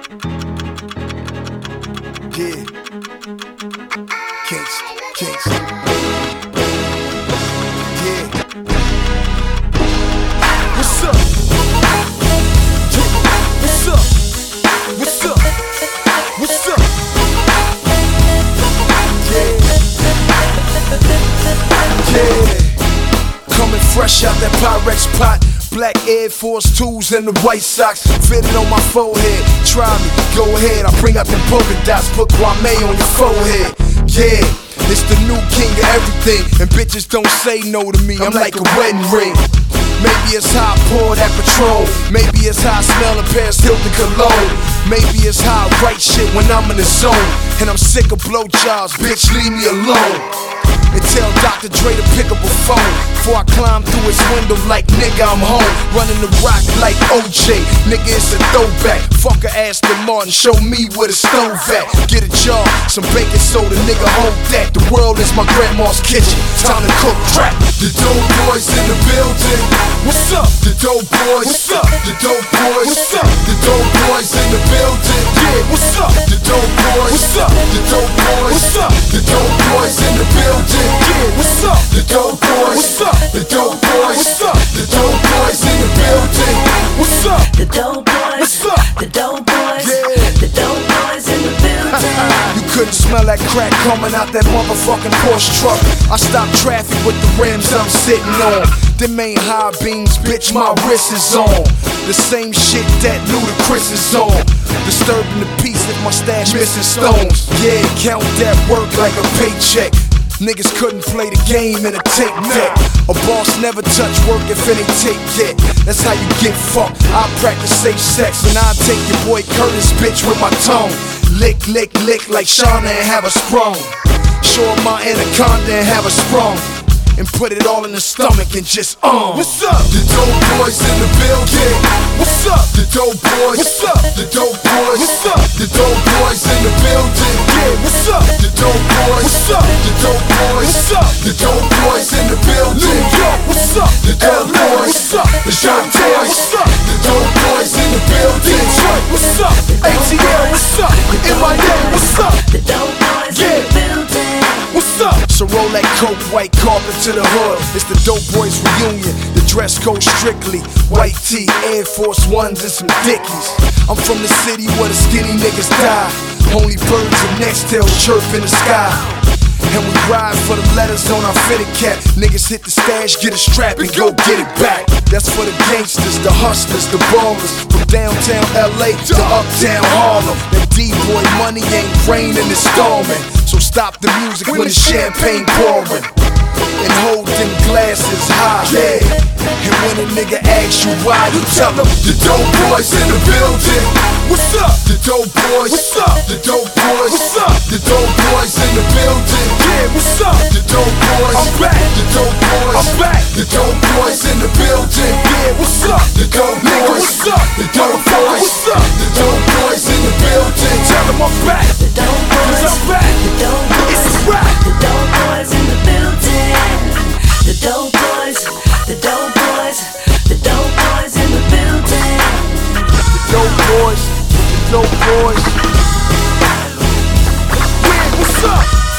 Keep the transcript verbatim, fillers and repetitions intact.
Yeah. Kinks, kinks. Yeah. What's up? Yeah. What's up? What's up? What's up? Yeah. Yeah. Coming fresh out that Pyrex pot. Black Air Force twos and the white socks fitted on my forehead. Try me, go ahead. I bring out them polka dots, put Kwame on your forehead. Yeah, it's the new king of everything, and bitches don't say no to me. I'm like a wedding ring. Maybe it's how I pour that Patrol. Maybe it's how I smell a Paris Hilton cologne. Maybe it's how I write shit when I'm in the zone. And I'm sick of blowjobs, bitch, leave me alone. And tell Doctor Dre to pick up a phone before I climb through his window like nigga I'm home. Running the rock like O J, nigga it's a throwback. Fuck a Aston Martin, show me where the stove at. Get a jar, some baking soda, nigga hold that. The world is my grandma's kitchen, time to cook crack. The dope boys in the building. What's up? The dope boys. What's up? The dope boys. What's up? The dope boys in the building. Yeah, what's up? The dope boys. What's up? The dope boys. What's up? The dope boys in the building. Yeah, what's up? The dope boys. What's up? The dope boys. What's up? The dope boys in the building. What's up? The dope boys. What's up? The dope boys. Yeah. The dope boys in the building. You couldn't smell that crack coming out that motherfucking Porsche truck. I stopped traffic with the rims I'm sitting on. Them ain't high beams, bitch, my wrist is on. The same shit that Ludacris is on. Disturbing the peace if my stash missing stones. Yeah, count that work like a paycheck. Niggas couldn't play the game in a tape deck. A boss never touch work if it ain't tape yet. That's how you get fucked. I practice safe sex, and I take your boy Curtis, bitch, with my tongue. Lick, lick, lick like Shauna and have a sprung. Show him my anaconda and have a sprung. And put it all in the stomach and just um. What's up? The dope boys in the building. What's up? The dope boys. What's up? The dope boys. What's up? The dope boys in the building. Yeah, what's up? The dope boys. What's up? The dope boys. What's up? The dope boys in the building. New York, what's up? The dope boys. What's up? The dope boys. What's up? The dope boys in the building. Detroit, what's up? A T L, what's up? M I A, what's up? The dope boys in the building. What's up? So roll that coke, white carpet to the hood. It's the Dope Boys reunion. The dress code strictly white tee, Air Force Ones and some Dickies. I'm from the city where the skinny niggas die. Only birds and nextails chirp in the sky. And we ride for the letters on our fitted cap. Niggas hit the stash, get a strap and go get it back. That's for the gangsters, the hustlers, the ballers. From downtown L A to uptown Harlem. That D-boy money ain't raining, it's storming. So stop the music when the champagne pouring. And hold them glasses high, yeah. And when a nigga asks you why, you tell him the dope boys in the building. What's up? The dope boys. What's up? The dope boys. What's up? The dope boys in the building. Yeah, what's up? The dope boys. I'm back. The dope boys. I'm back. The dope boys in the building. Yeah, what's up? The dope boys. What's up? The dope boys. What's up? The dope boys in the building. Tell them I'm back. The dope boys. I'm back. The dope boys. It's a rap. The dope boys in the building. The dope boys. The dope boys. The dope boys in the building. The dope boys. The dope boys. Yeah, what's up?